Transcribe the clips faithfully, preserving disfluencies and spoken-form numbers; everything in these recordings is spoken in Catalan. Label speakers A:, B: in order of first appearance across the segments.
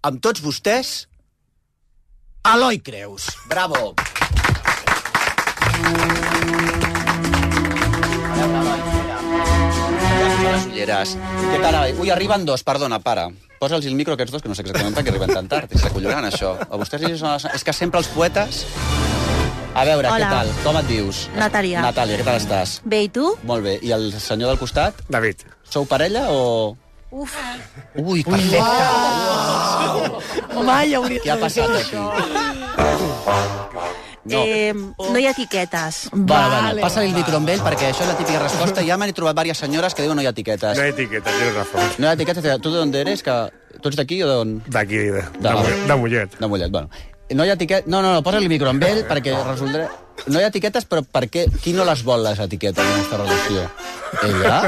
A: amb tots vostès, Eloi Creus. Bravo. Les ulleres. Què tal, Eloi? Ui, arriben dos, perdona, para. Posa'ls el micro aquests dos, que no sé exactament per què arriben tan tard. És acollonant, això. A vostès són les... És que sempre els poetes... A veure,
B: Hola.
A: Què tal? Com et dius?
B: Natàlia.
A: Natàlia, què tal estàs?
B: Bé, i tu?
A: Molt bé. I el senyor del costat?
C: David.
A: Sou parella o...?
B: Uf.
A: Ui, perfecte.
B: Wow. Mai hauria
A: Què ha passat aquí?
B: No. Eh, no hi ha etiquetes.
A: Bueno, bueno, passa-li el micro amb ell, perquè això és la típica resposta. Ja m'han trobat diverses senyores que diuen no hi ha etiquetes.
C: No hay etiqueta, tienes razón.
A: No hi ha etiquetes. ¿Tú de dónde eres? Que... Tu ets d'aquí o d'on?
C: D'aquí, de,
A: De-
C: de, Mollet- de Mollet.
A: De Mollet, bueno. No hi ha etiquetes... No, no, no, posa-li el micro amb ell perquè resoldré... No hi ha etiquetes, però per què? Qui no les vol, les etiquetes, en aquesta relació? Ella?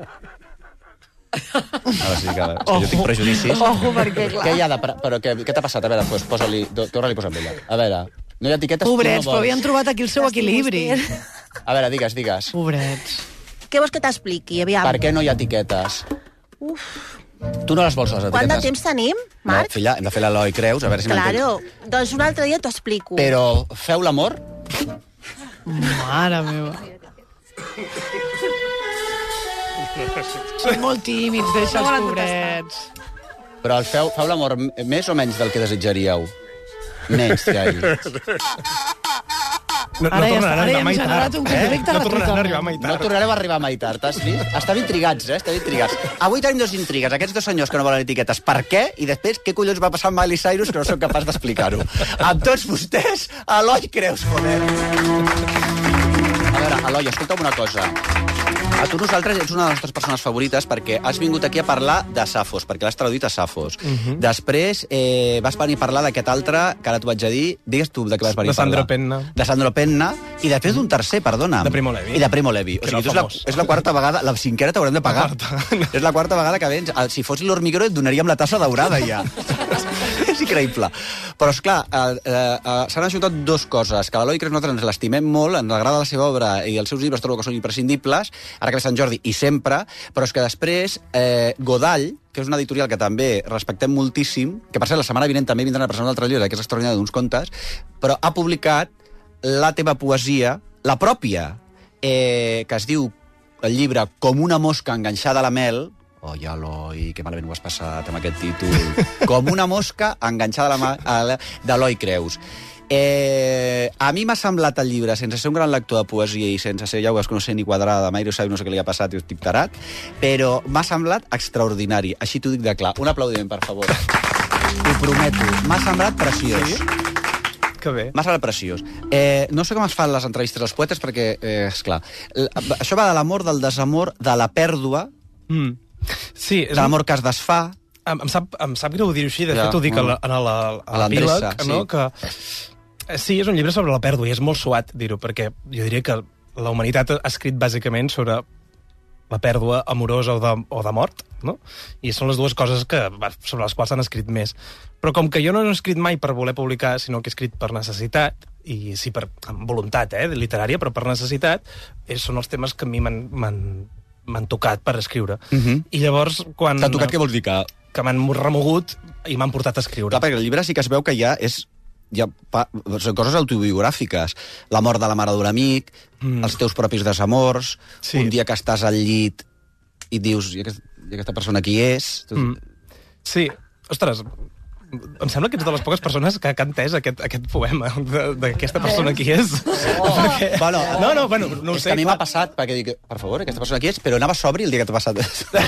A: Ara sí que... És que jo tinc prejudicis.
B: Ojo, perquè, clar.
A: Què hi ha de... Però què, què t'ha passat? A veure, doncs posa-li... Torna-li a posar amb ella. A veure, no hi ha etiquetes...
D: Pobrets,
A: tu no
D: però
A: vols.
D: havien trobat aquí el seu equilibri.
A: A veure, digues, digues.
D: Pobrets.
B: Què vols que t'expliqui? Aviam.
A: Per què no hi ha etiquetes?
B: Uf.
A: Tu no les vols, les etiquetes?
B: Quant de temps tenim,
A: No,
B: Marc?
A: filla, hem de fer l'Eloi Creus, a veure si m'entens.
B: Claro. Doncs un altre dia t'ho explico.
A: Però feu l'amor?
D: Mare meva. Són molt tímids, deixa'ls, pobrets.
A: Però el feu, feu l'amor m- més o menys del que desitjaríeu? Menys que ell.
C: No,
D: Ara
C: no
D: ja està,
C: tornaran
D: ara ja
C: a mai
D: hem generat
C: tard.
D: un conflicte
C: Eh? No tornaran a
D: totalment.
C: arribar mai
A: No
C: tard.
A: tornareu a arribar mai tard, has vist? Estan intrigats, eh? Estan intrigats. Avui tenim dos intrigues. Aquests dos senyors que no volen etiquetes. Per què? I després, què collons va passar amb Miley Cyrus que no soc capaç d'explicar-ho. Amb tots vostès, Eloi Creus, joder. A veure, Eloi, escolta'm una cosa. A tu nosaltres ets una de les nostres persones favorites perquè has vingut aquí a parlar de Safos, perquè l'has traduït a Safos. Uh -huh. Després eh, vas venir a parlar d'aquest altre, que ara t'ho vaig a dir. Digues tu de què vas venir
C: De
A: a parlar.
C: Sandro Penna.
A: De Sandro Penna. I després d'un tercer, perdona.
C: De Primo Levi.
A: I de Primo Levi. O
C: Que
A: sigui,
C: era
A: tu és la,
C: famós.
A: és la quarta vegada... La cinquena t'haurem de pagar.
C: La quarta.
A: És la quarta vegada que vens. Si fos l'Hormiguero et donaríem la tassa daurada, ja. És increïble. Però, esclar, eh, eh, s'han ajuntat dues coses. Que l'Eloi Creus nosaltres ens l'estimem molt, ens agrada la seva obra i els seus llibres trobo que són imprescindibles, ara que ve Sant Jordi i sempre, però és que després eh, Godall, que és una editorial que també respectem moltíssim, que per cert la setmana vinent també vindran a presentar un altre llibre, que és extraordinari, d'uns contes, però ha publicat la teva poesia, la pròpia, eh, que es diu el llibre Com una mosca enganxada a la mel. Oi, Eloi, que malament ho has passat amb aquest títol. Com una mosca enganxada a la mà a la- d'Eloi Creus. Eh, a mi m'ha semblat el llibre, sense ser un gran lector de poesia i sense ser, ja ho veus que no sé ni quadrada, mai no sabe, no sé què li ha passat i estic tarat, però m'ha semblat extraordinari. Així t'ho dic de clar. Un aplaudiment, per favor. T'ho prometo. M'ha semblat preciós.
C: Sí? Que bé.
A: M'ha semblat preciós. Eh, no sé com es fan les entrevistes als poetes, perquè, eh, esclar, l- això va de l'amor, del desamor, de la pèrdua,
C: Mm. Sí, és
A: de l'amor que es desfà.
C: Em, em, sap, em sap greu dir-ho així, de
A: Ja,
C: fet ho dic a
A: mm.
C: la- en la-
A: A
C: a
A: l'endreça,
C: l'epíleg,
A: sí.
C: no? Que eh, sí, és un llibre sobre la pèrdua i és molt suat dir-ho, perquè jo diria que la humanitat ha escrit bàsicament sobre la pèrdua amorosa o de, o de mort, no? I són les dues coses que, sobre les quals s'han escrit més. Però com que jo no he escrit mai per voler publicar, sinó que he escrit per necessitat, i sí, per, amb voluntat eh, literària, però per necessitat, eh, són els temes que a mi m'han m'han m'han tocat per escriure.
A: Uh -huh.
C: I llavors, quan...
A: T'ha tocat què vols dir? Que...
C: que m'han remogut i m'han portat a escriure.
A: Clar, perquè el llibre sí que es veu que ja és... Ja, pa, són coses autobiogràfiques. La mort de la mare d'un amic, mm. els teus propis desamors,
C: Sí.
A: un dia que estàs al llit i dius, i aquesta, i aquesta persona qui és?
C: Mm. Sí, ostres, em sembla que ets de les poques persones que, que ha entès aquest, aquest poema de- d'aquesta persona qui és.
A: Oh.
C: Perquè...
A: Bueno,
C: no, no, bueno, no ho
A: és
C: sé.
A: que a mi
C: clar.
A: m'ha passat, perquè dic, per favor, aquesta persona qui és? Però anava sobri el dia que t'ha passat.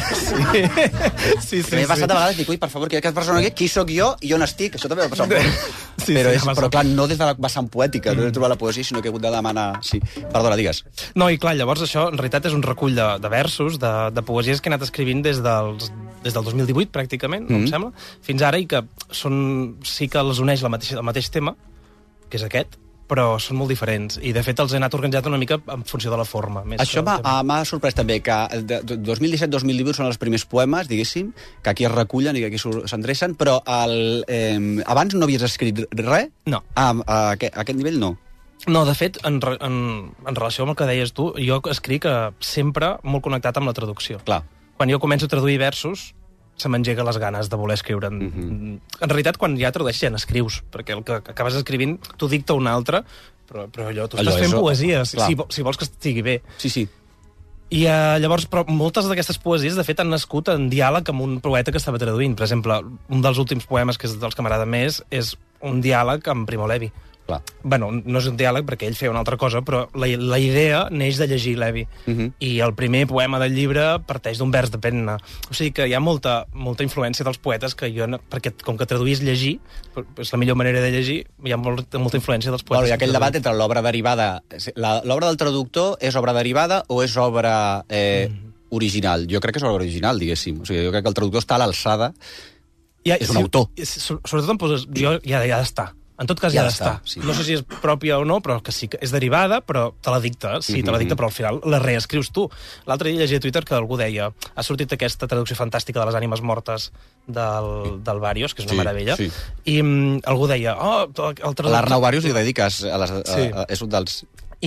C: Sí, sí, sí.
A: M'he passat
C: sí.
A: a vegades, dic, ui, per favor, qui és aquesta persona qui? Qui sóc jo i on estic? Això també m'ha passat molt.
C: Sí,
A: però,
C: sí,
A: és,
C: m'ha
A: però
C: passat.
A: clar, no des de la vessant poètica, no he trobat la poesia, sinó que he hagut de demanar... Sí. Perdona, digues.
C: No, i clar, llavors això en realitat és un recull de, de versos, de, de poesies que he anat escrivint des, dels, des del dos mil divuit, pràcticament, mm.
A: Mm.
C: em sembla, fins ara, i que són, sí que les uneix la mateixa, el mateix tema, que és aquest, però són molt diferents. I, de fet, els he anat organitzat una mica en funció de la forma. Més
A: Això
C: que el
A: m'ha
C: tema.
A: ah, m'ha sorprès també, que de, de, dos mil disset dos mil divuit són els primers poemes, diguéssim, que aquí es recullen i que aquí sur- s'endrecen, però el, eh, abans no havies escrit res?
C: No.
A: Ah, a, aquest, a aquest nivell no.
C: No, de fet, en, re- en, en relació amb el que deies tu, jo escric eh, sempre molt connectat amb la traducció.
A: Clar.
C: Quan jo començo a traduir versos, se m'engega les ganes de voler escriure. En,
A: Mhm.
C: en realitat, quan ja tradueixes, ja n'escrius, perquè el que acabes escrivint t'ho dicta un altre, però, però allò, tu
A: Allò
C: estàs fent
A: és-
C: poesia, si,
A: clar.
C: si, vo- si vols que estigui bé.
A: Sí, sí.
C: I uh, llavors, però moltes d'aquestes poesies, de fet, han nascut en diàleg amb un poeta que estava traduint. Per exemple, un dels últims poemes, que és dels que m'agrada més, és un diàleg amb Primo Levi.
A: Clar.
C: Bueno, no és un diàleg perquè ell feia una altra cosa, però la, la idea neix de llegir Levi.
A: Mhm.
C: I el primer poema del llibre parteix d'un vers de Penna. O sigui que hi ha molta, molta influència dels poetes que jo... no- Perquè com que traduís llegir, és la millor manera de llegir, hi ha molta, molta influència dels poetes.
A: Bueno, hi ha
C: que
A: aquell
C: traduïm.
A: debat entre l'obra derivada... la- L'obra del traductor és obra derivada o és obra eh,
C: Mm.
A: original? Jo crec que és obra original, diguéssim. O sigui, jo crec que el traductor està a l'alçada.
C: Ja,
A: És un autor.
C: és- so- Sobretot em poses... Jo, ja, ja ha d'estar. En tot cas,
A: Ja
C: ja
A: ha
C: ha
A: d'estar,
C: d'estar.
A: sí.
C: No sé si és pròpia o no, però que sí que és derivada, però te la dicta. Sí, te la dicta, però al final la reescrius tu. L'altre dia llegia a Twitter que algú deia ha sortit aquesta traducció fantàstica de les ànimes mortes del, del Barios, que és una
A: Sí,
C: meravella,
A: sí.
C: i mm, algú deia oh, el traductor...
A: L'Arnau Barius li dediques a les... A,
C: Sí.
A: a, és un dels...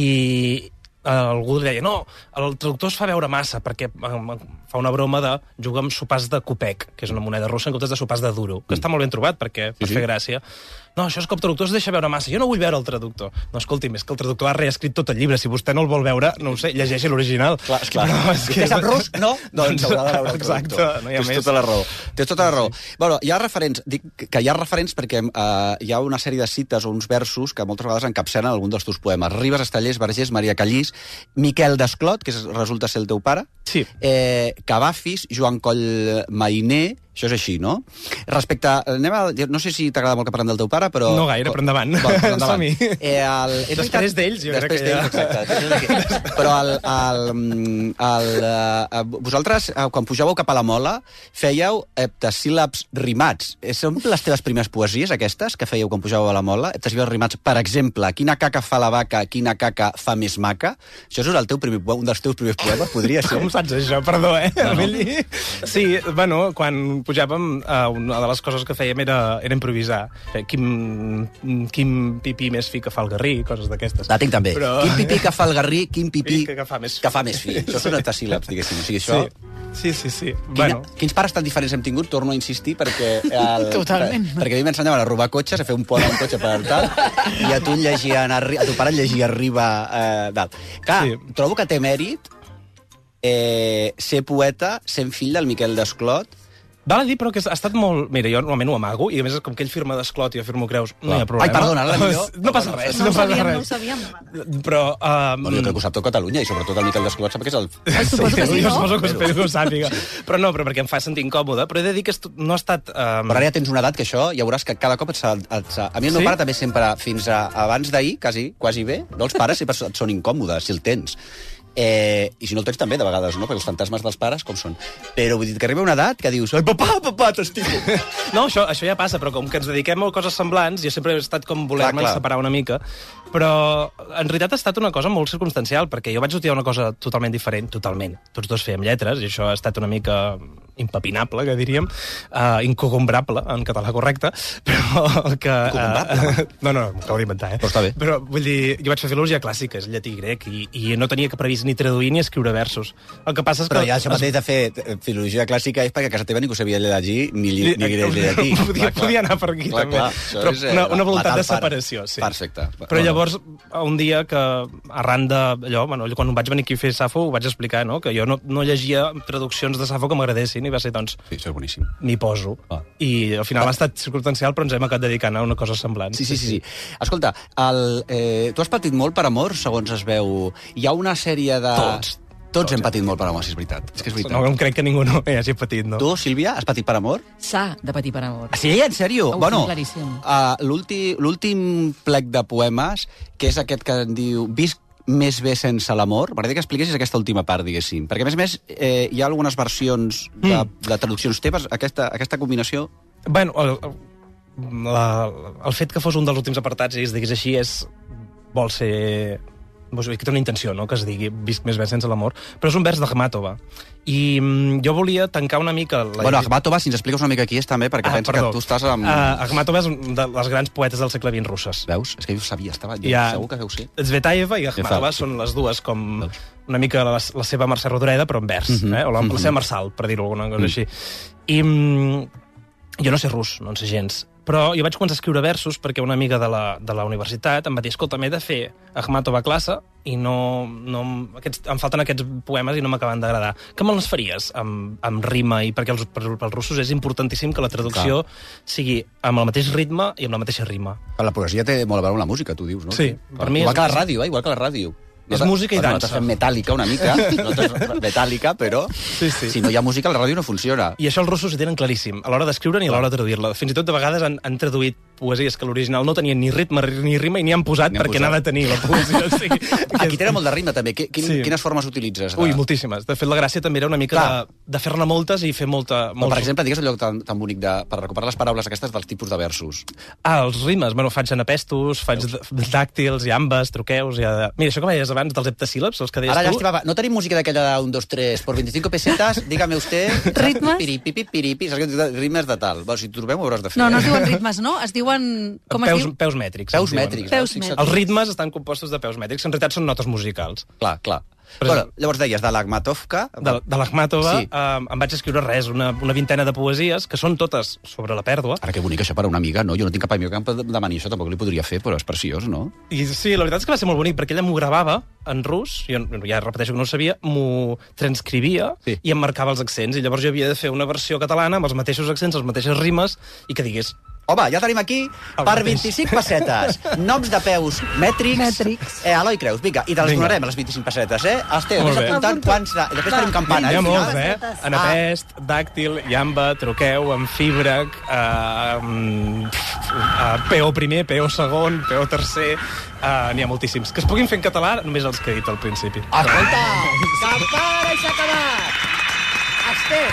C: I eh, algú deia, no, el traductor es fa veure massa, perquè eh, fa una broma de jugar amb sopars de copec, que és una moneda russa, en comptes de sopars de duro, que està molt ben trobat, perquè per
A: sí.
C: fer gràcia. No, això és que el traductor es deixa veure massa. Jo no vull veure el traductor. No, escolti'm, és que el traductor ha reescrit tot el llibre. Si vostè no el vol veure, no ho sé, llegeixi l'original.
A: Clar, esclar.
C: No, és
A: Vostè sap rus? No? Doncs haurà de veure el
C: Exacte,
A: traductor.
C: no hi ha
A: Tens
C: més.
A: tota la raó. Tens tota la raó. Sí. Bueno, hi ha referents, dic que hi ha referents perquè uh, hi ha una sèrie de cites o uns versos que moltes vegades encapçalen algun dels teus poemes. Ribes, Estellers, Vergés, Maria Callís, Miquel Desclot, que és, resulta ser el teu pare,
C: Sí.
A: eh, Cavafis, Joan Coll Mainer, això és així, no? Respecte... Anem a, no sé si t'agrada molt que parlem del teu pare, però...
C: No gaire, però endavant.
A: Bueno, però endavant.
C: Som-hi.
A: Eh, el, és
C: Després
A: veritat-
C: d'ells, jo crec
A: Després
C: que ja-
A: d'ells, exacte. Després d'aquí. Però el, el, el, el, vosaltres, eh, quan pujàveu cap a la Mola, fèieu heptasíl·labs rimats. Eh, Són les teves primeres poesies, aquestes, que fèieu quan pujàveu a la Mola? Heptasíl·labs rimats, per exemple, quina caca fa la vaca, quina caca fa més maca? Això és el teu primer, poema- un dels teus primers poemes, podria ser.
C: Com saps això? Perdó, eh? No, no. Sí, bueno, quan pujàvem, eh, una de les coses que fèiem era, era improvisar. Eh, Quin, quin pipí més fi que fa el garrí, coses d'aquestes.
A: La tinc també.
C: Però-
A: Quin pipí que fa el garrí, quin pipí
C: Que- que fa més fi.
A: que fa més fi. Això són heptasíl·labs, diguéssim. O sigui, això...
C: Sí, sí, sí. sí.
A: Quina,
C: Bueno,
A: Quins pares tan diferents hem tingut, torno a insistir, perquè... El,
D: Totalment.
A: Per, perquè a mi m'ensenyaven a robar cotxes, a fer un poema a un cotxe per tal, i a tu, llegien, a, a tu pare et llegia arriba eh, dalt. Clar,
C: Sí.
A: trobo que té mèrit eh, ser poeta sent fill del Miquel Desclot.
C: val a dir, però que ha estat molt... Mira, jo normalment ho amago, i a més, com que ell firma d'Esclot i jo firmo Creus, no hi ha problema.
A: Ai, perdona, ara millor...
C: No passa res,
B: No
C: no,
B: ho
C: passa
B: sabíem, no ho
C: res.
B: sabíem.
C: Però... Um,
A: Bueno, jo crec que ho sap tot Catalunya, i sobretot el Miquel Desclot sap que és el...
B: Suposo que sí,
C: jo
B: no?
C: suposo que espero que ho sàpiga. Però no, però perquè em fa sentir incòmode. Però he de dir que est- no ha estat... Um...
A: Però ara ja tens una edat que això, ja veuràs que cada cop et, sa- et, sa- a mi el meu
C: Sí?
A: pare també sempre, fins a abans d'ahir, quasi, quasi bé, no, els pares sempre et són incòmodes, si el tens. Eh, I si no el tens també, de vegades, no? Perquè els fantasmes dels pares, com són? Però vull dir que arriba una edat que dius, ai, papà, papà, t'estimo.
C: No, això, això ja passa, però com que ens dediquem a coses semblants, jo sempre he estat com voler-me
A: Clar, clar.
C: separar una mica, però en realitat ha estat una cosa molt circumstancial, perquè jo vaig estudiar una cosa totalment diferent, totalment. Tots dos fèiem lletres, i això ha estat una mica impepinable, que diríem, uh, incogombrable, en català correcte, però el que...
A: Incogombrable?
C: Uh, no, no, m'acabo d'inventar, eh?
A: Però està bé.
C: Però, vull dir, jo vaig fer filologia clàssica, és llatí i grec, i, i no tenia que previst ni traduir ni escriure versos. El que passa és
A: Però
C: que...
A: ja això mateix de fer eh, filologia clàssica és perquè a casa teva ningú sabia llegir ni, lli- ni llatí.
C: Podia, podia anar per aquí,
A: Clar,
C: també.
A: clar, això
C: Però
A: és, eh,
C: una, una voluntat
A: matar
C: de
A: el pare.
C: separació, sí.
A: Perfecte.
C: Però llavors, un dia que, arran d'allò, bueno, quan vaig venir aquí a fer Safo, ho vaig explicar, no? Que jo no, no llegia traduccions de Safo que m'agradessin, i va ser, doncs,
A: Sí, això és boníssim.
C: m'hi poso.
A: Ah.
C: I al final ha estat circumstancial, però ens hem acabat dedicant a una cosa semblant.
A: Sí, sí, sí. sí. Escolta, el, eh, tu has patit molt per amor, segons es veu. Hi ha una sèrie de...
C: Tots.
A: Tots hem patit molt per amor, sí, és veritat. És que és veritat.
C: No, em crec que ningú no hi hagi patit, no?
A: Tu, Sílvia, has patit per amor?
E: S'ha de patir per amor.
A: Ah, sí, en sèrio?
E: Ho
A: bueno,
E: tinc claríssim.
A: uh, l'últim l'últim plec de poemes, que és aquest que en diu Visc més bé sense l'amor, m'agradaria que expliquessis aquesta última part, diguéssim. Perquè, a més a més, eh, hi ha algunes versions de,
C: Mm.
A: de traduccions teves, aquesta, aquesta combinació...
C: Bueno, el, el, la, el fet que fos un dels últims apartats i es digués així és... vol ser Doncs que té una intenció, no?, que es digui visc més bé sense l'amor, però és un vers d'Akhmatova. I mm, jo volia tancar una mica... La...
A: Bueno, Akhmatova, si ens expliques una mica qui és també, perquè
C: Ah,
A: penso
C: perdó.
A: que tu estàs amb...
C: Uh, Akhmatova és un de les grans poetes del segle vint russes.
A: Veus? És que jo ho sabia, estava...
C: Hi ha-
A: Segur que deu ser.
C: Zvetaeva i Akhmatova
A: fa.
C: són les dues com
A: Veus?
C: una mica la, la seva Mercè Rodoreda, però en vers,
A: Mhm,
C: eh? o la,
A: mhm.
C: la seva Marçal, per dir-ho alguna cosa
A: Mm.
C: així. I mm, jo no sé rus, no en sé gens, però jo vaig començar a escriure versos perquè una amiga de la, de la universitat em va dir, escolta, m'he de fer Akhmatova a classe i no, no, aquests, em falten aquests poemes i no m'acaben d'agradar. Que me'ls faries amb, amb rima? I perquè els, per, pels russos és importantíssim que la traducció sigui amb el mateix ritme i amb la mateixa rima.
A: La poesia té molt a veure amb la música, tu dius, no?
C: Sí, per mi
A: Igual
C: és-
A: que la ràdio, eh? Igual que la ràdio.
C: És música i
A: bueno,
C: dansa.
A: Nosaltres fem metàl·lica una mica, nosaltres metàl·lica, però
C: Sí, sí.
A: si no hi ha música, la ràdio no funciona.
C: I això els russos ho tenen claríssim, a l'hora d'escriure i a l'hora de traduir-la. Fins i tot de vegades han, han traduït poesies que l'original no tenien ni ritme ni rima i n'hi han posat
A: N'hi han
C: perquè
A: posat.
C: n'ha de tenir la poesia. O sigui,
A: Aquí tenen molt de rima, també. Quin,
C: Sí.
A: Quines formes utilitzes?
C: Ui, moltíssimes. De fet, la gràcia també era una mica
A: Clar.
C: de, de fer-ne moltes i fer molta...
A: Com,
C: Molts...
A: per exemple, digues allò tan, tan bonic de, per recuperar les paraules aquestes dels tipus de versos.
C: Ah, els rimes. Bueno, faig anapestos, faig d- dàctils, llambes, truqueus... Ja... Mira, això que deies abans dels heptasíl·labs, els que deies
A: Ara,
C: tu...
A: llàstima, va. No tenim música d'aquella de un, dos, tres, por veinticinco pesetas, dígame usted...
E: Ritmes?
A: Piripipi, piripi, saps que rimes de tal. Bueno, si t'ho trobem ho hauràs de fer.
E: No, no es
A: eh?
E: diuen ritmes, no? Es diuen... Com
C: peus,
E: es diu?
C: peus mètrics.
A: Peus
C: es diuen.
A: mètrics.
E: Peus
A: no? Fixa't.
E: mètrics.
C: Els ritmes estan compostos de peus mètrics, en realitat són notes musicals.
A: Clar, clar.
C: Per
A: Bueno,
C: exemple-
A: llavors deies de l'Akhmatovka...
C: De, de l'Akhmatova
A: Sí.
C: eh, em vaig escriure res, una, una vintena de poesies, que són totes sobre la pèrdua.
A: Ara, que bonic això per a una amiga, no? Jo no tinc cap amiga que em demani això, tampoc li podria fer, però és preciós, no?
C: I sí, la veritat és que va ser molt bonic, perquè ella m'ho gravava en rus, jo ja repeteixo que no ho sabia, m'ho transcrivia
A: Sí.
C: i em marcava els accents, i llavors jo havia de fer una versió catalana amb els mateixos accents, les mateixes rimes, i que digués...
A: Home, ja tenim aquí,
C: El
A: per
C: mateix.
A: vint-i-cinc pessetes, noms de peus mètrics.
E: Mètrics.
A: Eh, Eloi Creus, vinga, i te les
C: Vinga.
A: donarem, les vint-i-cinc pessetes, eh? Esteu,
C: Molt
A: vés
C: bé.
A: apuntant quants... De... I després tenim campana,
C: N'hi
A: eh?
C: ha
A: al
C: molts,
A: final.
C: eh?
B: pessetes.
C: Anapest, dàctil, llamba, truqueu, amfíbrec, eh, mm, eh, peó primer, peó segon, peó tercer... Eh, N'hi ha moltíssims. Que es puguin fer en català, només els que he dit al principi.
A: Escolta, campana i s'ha acabat. Esteu.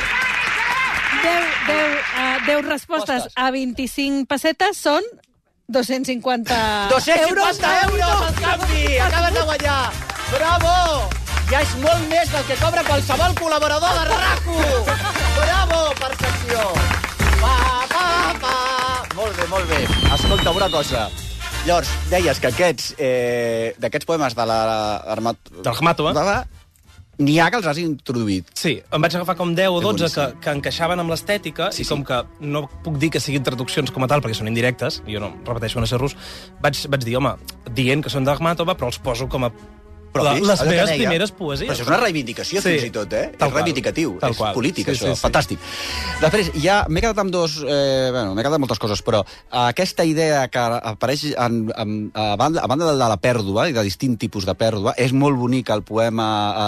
E: deu, deu, uh, deu respostes
A: Postes.
E: a vint-i-cinc pessetes són dos-cents cinquanta
A: dos-cents
E: euros.
A: cinquanta euros al canvi! Acabes de guanyar! Bravo! Ja és molt més del que cobra qualsevol col·laborador de RAC1! Bravo, per secció! Pa, pa, pa! Molt bé, molt bé. Escolta, una cosa. Llavors, deies que aquests, eh, d'aquests poemes de la... Armat...
C: De l'Akhmatova.
A: de la- N'hi ha que els has introduït.
C: Sí, em vaig agafar com deu o
A: Que
C: dotze que,
A: boníssim.
C: que encaixaven amb l'estètica,
A: Sí,
C: i
A: sí.
C: com que no puc dir que siguin traduccions com a tal, perquè són indirectes, jo no repeteixo que no sé rus, vaig, vaig dir, home, dient que són d'Akhmatova, però els poso com a la,
A: Propis,
C: les
A: allò que
C: meves
A: deia.
C: primeres poesies.
A: Però això és una reivindicació,
C: Sí.
A: fins i tot, eh?
C: Tal
A: és
C: qual.
A: reivindicatiu,
C: Tal
A: és
C: qual.
A: polític,
C: Sí,
A: això.
C: sí, sí.
A: Fantàstic. Després, ja m'he quedat amb dos... Eh, bueno, m'he quedat amb moltes coses, però aquesta idea que apareix en, en, a, banda, a banda de la pèrdua, i de distint tipus de pèrdua, és molt bonic el poema...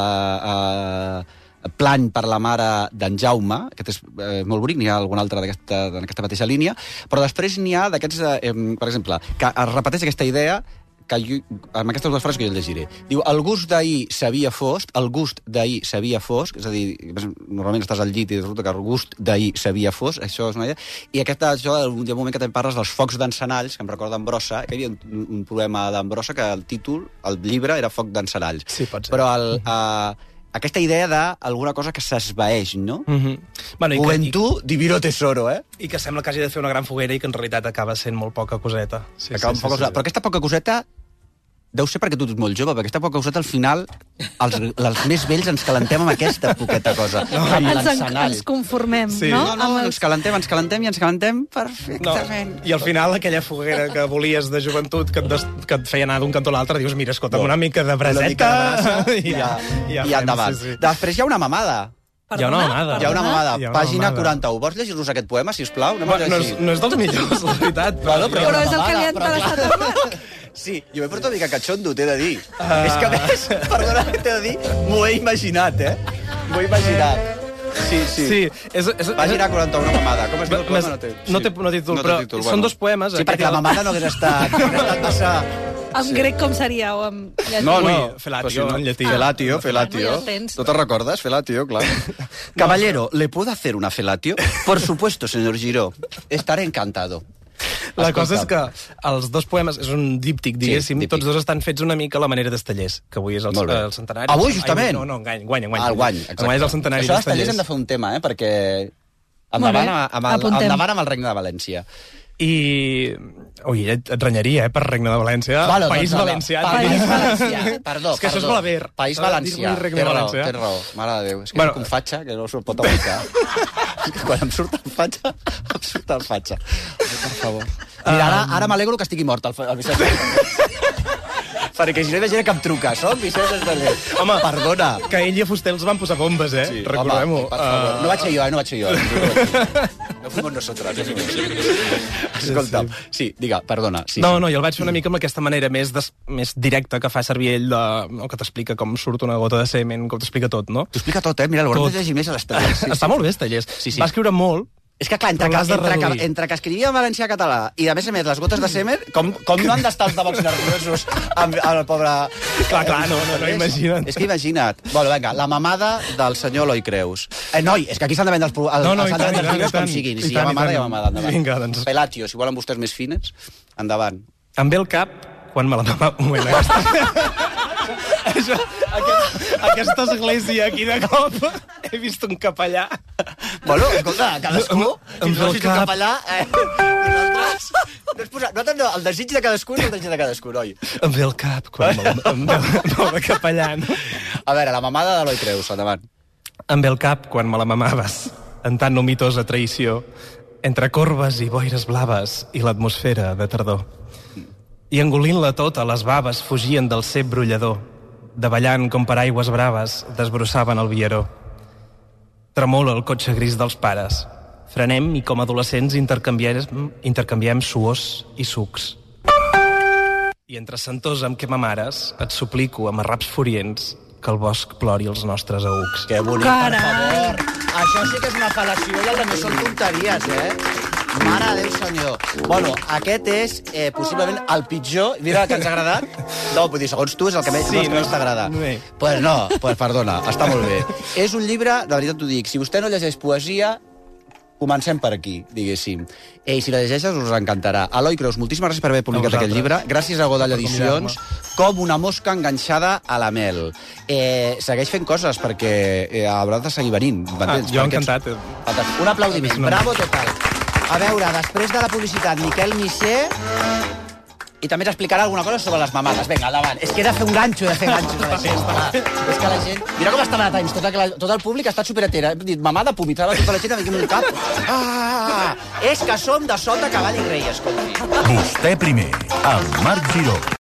A: Eh, eh, Plany per la mare d'en Jaume, aquest és eh, molt bonic, n'hi ha algun altre d'aquesta d'aquesta mateixa línia, però després n'hi ha d'aquests, eh, per exemple, que es repeteix aquesta idea que jo, amb aquestes dues frases que jo llegiré. Diu, el gust d'ahir s'havia fost, el gust d'ahir s'havia fost, és a dir, normalment estàs al llit i resulta que el gust d'ahir s'havia fost, això és una idea, i aquest, això, hi ha un moment que també parles dels focs d'encenalls, que em recorda en Brossa, que hi havia un, un poema d'en Brossa que el títol, el llibre, era Foc d'encenalls.
C: Sí, pot ser.
A: Però el... Eh, aquesta idea d'alguna cosa que s'esvaeix, no?
C: Mm -hmm. bueno, i, que,
A: Juventud, divino tesoro, eh?
C: i, I que sembla que hagi de fer una gran foguera i que en realitat acaba sent molt poca coseta. Sí,
A: Acaba amb poca cosa. Però aquesta poca coseta deu ser perquè tu ets molt jove, perquè aquesta poca coseta, al final, els, els més vells ens calentem amb aquesta poqueta cosa. No, amb
E: Ens, en,
A: l'encenall.
E: ens conformem,
C: Sí.
E: no?
A: No, no,
E: Amb
A: ens
E: els...
A: calentem, ens calentem i ens calentem
C: No,
A: perfectament.
C: i al final aquella foguera que volies de joventut que et, des, que et feia anar d'un cantó a l'altre, dius, mira, escolta,
A: No.
C: una mica de braseta...
A: Una mica de brasa
C: i, ja,
A: i,
C: ja
A: i
C: fem,
A: endavant.
C: Sí, sí.
A: Després hi ha una mamada.
C: Hi ha una mamada.
A: Hi ha una mamada.
C: Hi ha una
A: Pàgina
C: mamada.
A: quaranta-u. Vols llegir-nos aquest poema, sisplau? Anem a
C: Bueno, no, és,
A: llegir.
C: no és dels millors, la veritat.
A: Bueno, però-
E: Però és el
A: Mamada,
E: que li ha
A: però
E: interessat a tu.
A: Sí, jo m'he portat una mica catxondo, t'he de dir. Uh... És que, a més, perdona, t'he de dir, m'ho he imaginat, eh? M'ho he imaginat. Sí, sí.
C: Sí, és, és,
A: Pàgina quaranta-u, una mamada. Com es diu el
C: Més-
A: poema? No té,
C: no té- no té títol,
A: no té
C: però
A: títol,
C: són dos poemes,
A: Sí,
C: aquest
A: perquè la
C: i el-
A: mamada no hagués estat, hagués estat massa...
E: En
A: Sí.
E: grec com seria? O en llatí?
A: No,
C: Ui,
A: no.
C: felatio,
A: Però si
C: en llatí.
A: Felatio,
E: Ah,
A: felatio.
E: ja el tens.
A: ¿No te recordas? Felatio, claro. Caballero, ¿le puedo hacer una felatio? Por supuesto, señor Giró. Estaré encantado.
C: La
A: Escolta.
C: cosa és que els dos poemes, és un díptic, diguéssim,
A: díptic.
C: tots dos estan fets una mica a la manera d'Estellers, que avui és el,
A: Molt bé.
C: el centenari.
A: Avui, justament?
C: Ai, no, no, engany, guany, engany.
A: Ah, el guany, exacte.
C: Enguany és el centenari
A: Això d'Estellers hem
C: d'Estellers.
A: de fer un tema, eh? Perquè...
E: Molt
A: Endavant,
E: bé,
A: amb el,
E: apuntem.
A: endavant amb el Regne de València.
C: I... Ui, et, et renyaria, eh, per Regne de València.
A: Vale,
C: País
A: doncs,
C: valencià.
A: País
C: diria.
A: valencià. Perdó,
C: És que això és
A: perdó.
C: Balaguer.
A: País
C: S'ha de
A: valencià.
C: dir-li Regne
A: Té raó,
C: valencià.
A: té raó. Mare de Déu. És que
C: Bueno.
A: bueno, un fatxa, que no s'ho pot aguantar. És que quan em surt el fatxa, em surt el fatxa. Per favor. Mira, ara, ara m'alegro que estigui mort el, fa- el Vicenç. Perquè si no imagina que em truca. Som Vicenç Esteller.
C: Home,
A: perdona.
C: Que ell i Fuster els van posar bombes, eh?
A: Sí,
C: Recordem-ho.
A: home, per favor.
C: Uh,
A: No vaig ser jo, eh? No vaig ser jo. No fuimos nosotros. No fuimos. Escolta'm. Sí, diga, perdona. Sí,
C: no,
A: sí.
C: no, i el vaig fer una mica amb aquesta manera més, des, més directa que fa servir ell, de, no, que t'explica com surt una gota de semen, com t'explica tot, no?
A: T'ho explica tot, eh? Mira, l'haurem
C: Tot.
A: de llegir més a l'Estellers. Sí,
C: Està molt bé, Estellers.
A: Sí, sí.
C: Va escriure molt.
A: És que, clar, entre,
C: Però l'has
A: que,
C: de
A: entre, que,
C: reduir.
A: entre que escrivia en valencià-català i, a més a més, les gotes de semen, com, com no han d'estar els de Vox nerviosos amb, amb el pobre...
C: Clar, clar, no, no, no, imagina't.
A: És que imagina't. Bueno, vinga, la mamada del senyor Eloi Creus. Eh, noi, és que aquí s'han de vendre els, pro- els,
C: No, no,
A: els,
C: i tant,
A: els
C: i tant,
A: llibres
C: i tant.
A: com siguin.
C: I
A: Si hi ha
C: tant, i
A: mamada, hi ha
C: tant.
A: mamada. Endavant.
C: Vinga, doncs.
A: Pelatio, si volen vostès més fines, endavant.
C: Em ve el cap quan me la mama... Un moment, aquesta... Això, aquest, aquesta església aquí de cop he vist un capellà.
A: Bueno, escolta, cadascú,
C: Em
A: si
C: ve
A: no
C: el
A: si tu
C: cap.
A: capellà, eh, nosaltres, no és posar, nosaltres no, el desig de cadascú és el desig de cadascú, noi.
C: Em ve el cap quan me la em ve, em ve de capellà, no?
A: A veure, la mamada d'Eloi Creus, endavant.
C: Em ve el cap quan me la mamaves, en tan nomitosa traïció, entre corbes i boires blaves i l'atmosfera de tardor. I engolint-la tota, les baves fugien del cep brollador, davallant com per aigües braves, desbrossaven el vieró. Tremola el cotxe gris dels pares. Frenem i com adolescents intercanviem, intercanviem suors i sucs. I entre sentors amb què m'amares, et suplico amb arraps furients que el bosc plori els nostres ahucs.
A: Que bonic,
E: Carai.
A: per favor. Això sí que és una fal·lació i el de més són tonteries, eh? Mare de Déu, senyor. Bueno, aquest és eh, possiblement el pitjor... Mira que ens ha agradat. No, vull dir, segons tu és el que més,
C: Sí,
A: sí, no,
C: no,
A: més t'agrada.
C: bé.
A: Pues no, pues perdona, està molt bé. És un llibre, de veritat t'ho dic, si vostè no llegeix poesia, comencem per aquí, diguéssim. I si la llegeixes us encantarà. Eloi Creus, moltíssimes gràcies per haver publicat
C: A
A: aquest
C: vosaltres.
A: llibre. Gràcies a Godall
C: Per
A: Edicions. Com una mosca enganxada a la mel. Eh, segueix fent coses perquè eh, haurà de seguir venint.
C: Ah,
A: m'entens?
C: jo
A: Perquè
C: encantat.
A: ets- Fantàstic. Un aplaudiment.
C: No.
A: Bravo total. A veure, després de la publicitat, Miquel Missé... I també ens explicarà alguna cosa sobre les mamades. Vinga, endavant. És que he de fer un ganxo, he de fer ganxos a la gent. És que la gent... Mira com està a Times, tot, el, tot el públic està superatera. He dit, mamada, vomitava tota la gent aquí amb un cap. Ah, és que som de sota cavall i rei, escolti.
F: Vostè primer, amb Marc Giró.